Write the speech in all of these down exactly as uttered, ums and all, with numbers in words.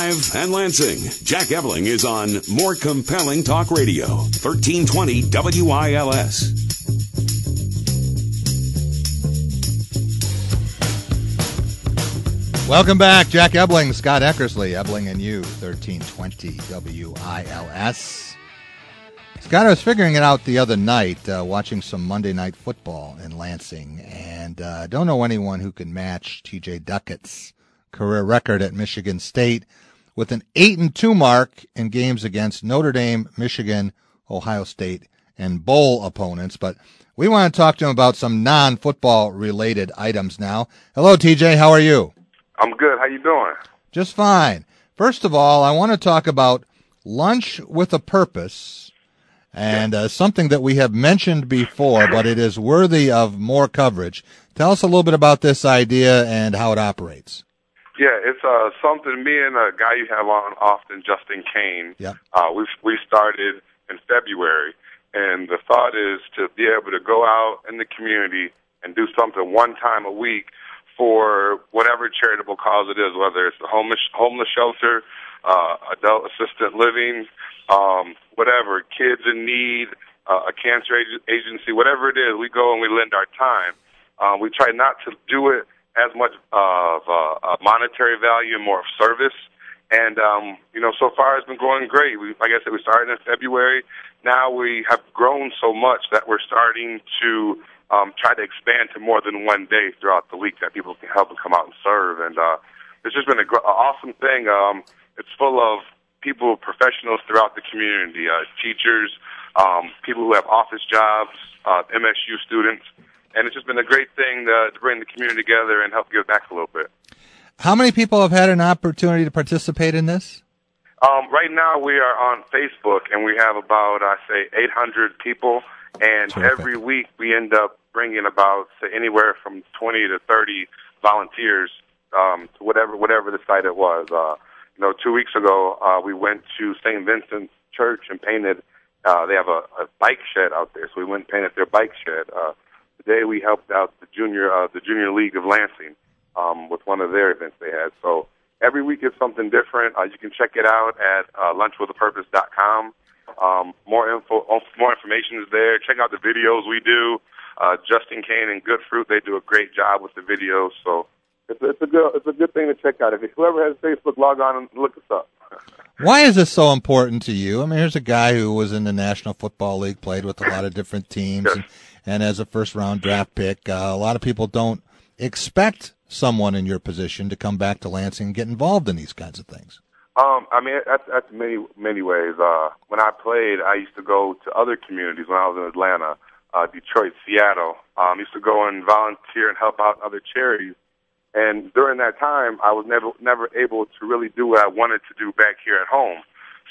Live and Lansing. Jack Ebling is on More Compelling Talk Radio, thirteen twenty W I L S. Welcome back. Jack Ebling, Scott Eckersley, Ebling and you, thirteen twenty W I L S. Scott, I was figuring it out the other night, uh, watching some Monday Night Football in Lansing, and I uh, don't know anyone who can match T J Duckett's career record at Michigan State with an eight and two mark in games against Notre Dame, Michigan, Ohio State, and bowl opponents. But we want to talk to him about some non-football related items now. Hello, T J. How are you? I'm good. How you doing? Just fine. First of all, I want to talk about Lunch with a Purpose, and uh, something that we have mentioned before, but it is worthy of more coverage. Tell us a little bit about this idea and how it operates. Yeah, it's uh, something me and a guy you have on often, Justin Kane, yeah. uh, we we started in February, and the thought is to be able to go out in the community and do something one time a week for whatever charitable cause it is, whether it's the homeless homeless shelter, uh, adult assisted living, um, whatever, kids in need, uh, a cancer ag- agency, whatever it is, we go and we lend our time. Um, we try not to do it as much of uh, monetary value and more of service. And, um, you know, so far it's been going great. We, like I said, we started in February. Now we have grown so much that we're starting to um, try to expand to more than one day throughout the week that people can help and come out and serve. And uh, it's just been an gr- awesome thing. Um, it's full of people, professionals throughout the community, uh, teachers, um, people who have office jobs, uh, M S U students. And it's just been a great thing to, to bring the community together and help give back a little bit. How many people have had an opportunity to participate in this? Um, right now we are on Facebook, and we have about, I say, eight hundred people. And Terrific. Every week we end up bringing about, say, anywhere from twenty to thirty volunteers um, to whatever whatever the site it was. Uh, you know, two weeks ago uh, we went to Saint Vincent's Church and painted. Uh, they have a, a bike shed out there, so we went and painted their bike shed. Uh, Today we helped out the junior uh, the Junior League of Lansing um, with one of their events they had. So every week is something different. Uh, you can check it out at uh, lunch with a purpose dot com. Um, more info, more information is there. Check out the videos we do. Uh, Justin Kane and Good Fruit, they do a great job with the videos. So it's, it's a good it's a good thing to check out. If whoever has Facebook, log on and look us up. Why is this so important to you? I mean, here's a guy who was in the National Football League, played with a lot of different teams, Yes. and, and as a first-round draft pick, uh, a lot of people don't expect someone in your position to come back to Lansing and get involved in these kinds of things. Um, I mean, that's, that's many many ways. Uh, when I played, I used to go to other communities when I was in Atlanta, uh, Detroit, Seattle. Um, I used to go and volunteer and help out other charities. And during that time, I was never never able to really do what I wanted to do back here at home.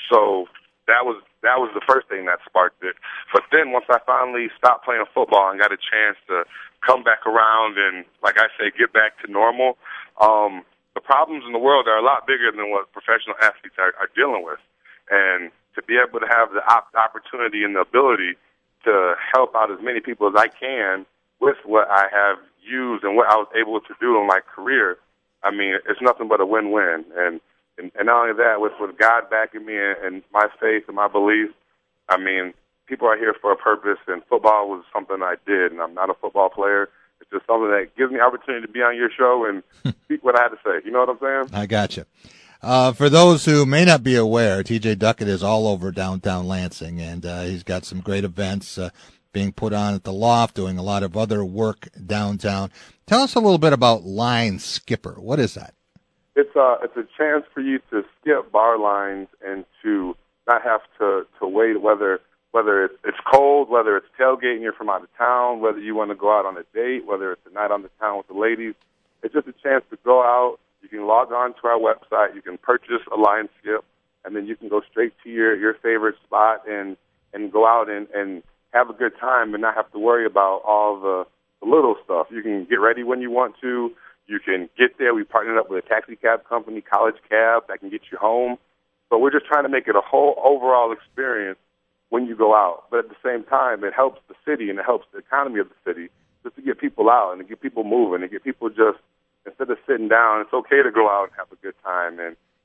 So that was that was the first thing that sparked it. But then once I finally stopped playing football and got a chance to come back around and, like I say, get back to normal, um, the problems in the world are a lot bigger than what professional athletes are, are dealing with. And to be able to have the op- opportunity and the ability to help out as many people as I can with what I have used and what I was able to do in my career, I mean, it's nothing but a win-win. And and, and not only that, with, with God backing me and, and my faith and my beliefs, I mean, people are here for a purpose, and football was something I did, and I'm not a football player. It's just something that gives me opportunity to be on your show and speak what I had to say. You know what I'm saying? I gotcha. Uh, for those who may not be aware, T J Duckett is all over downtown Lansing, and uh, he's got some great events uh, being put on at the Loft, doing a lot of other work downtown. Tell us a little bit about Line Skipper. What is that? It's a, it's a chance for you to skip bar lines and to not have to, to wait, whether whether it's, it's cold, whether it's tailgating, you're from out of town, whether you want to go out on a date, whether it's a night on the town with the ladies. It's just a chance to go out. You can log on to our website. You can purchase a line skip, and then you can go straight to your, your favorite spot and, and go out and, and have a good time and not have to worry about all the, the little stuff. You can get ready when you want to. You can get there. We partnered up with a taxi cab company, College Cab, that can get you home. So we're just trying to make it a whole overall experience when you go out. But at the same time, it helps the city and it helps the economy of the city just to get people out and to get people moving and get people just, instead of sitting down, it's okay to go out and have a good time and,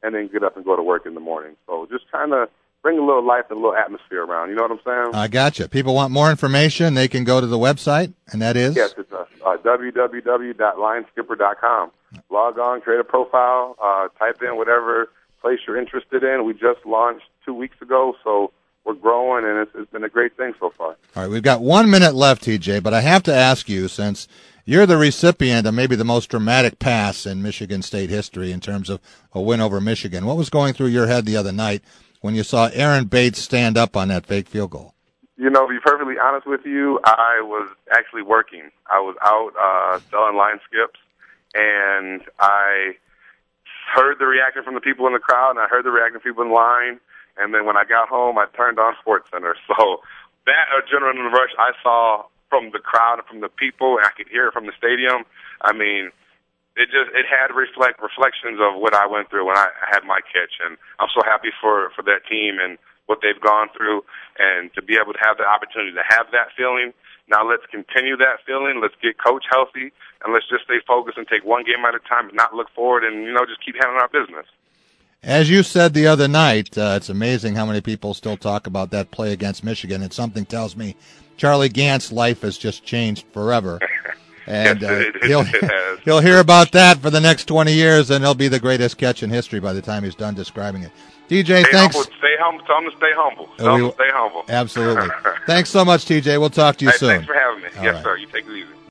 and then get up and go to work in the morning. So just kind of bring a little life and a little atmosphere around. You know what I'm saying? I gotcha. People want more information, they can go to the website, and that is? Yes, it's uh, uh, w w w dot line skipper dot com. Log on, create a profile, uh, type in whatever place you're interested in. We just launched two weeks ago, so we're growing, and it's, it's been a great thing so far. All right, we've got one minute left, T J, but I have to ask you, since you're the recipient of maybe the most dramatic pass in Michigan State history in terms of a win over Michigan, what was going through your head the other night when you saw Aaron Bates stand up on that fake field goal? You know, to be perfectly honest with you, I was actually working. I was out uh, selling line skips, and I heard the reaction from the people in the crowd, and I heard the reaction from people in line. And then when I got home, I turned on SportsCenter. So that adrenaline rush I saw from the crowd and from the people, and I could hear it from the stadium. I mean, it just it had reflect reflections of what I went through when I had my catch, and I'm so happy for for that team and what they've gone through, and to be able to have the opportunity to have that feeling. Now let's continue that feeling. Let's get Coach healthy, and let's just stay focused and take one game at a time and not look forward, and you know just keep handling our business. As you said the other night, uh, it's amazing how many people still talk about that play against Michigan, and something tells me Charlie Gantt's life has just changed forever. And yes, uh, it, it, he'll it has. he'll hear about that for the next twenty years, and it'll be the greatest catch in history by the time he's done describing it. D J, stay thanks. Humble. Stay humble. Tell him to stay humble. Tell him to stay humble. Absolutely. Thanks so much, T J. We'll talk to you hey, soon. Thanks for having me. All yes, right. sir. You take it easy.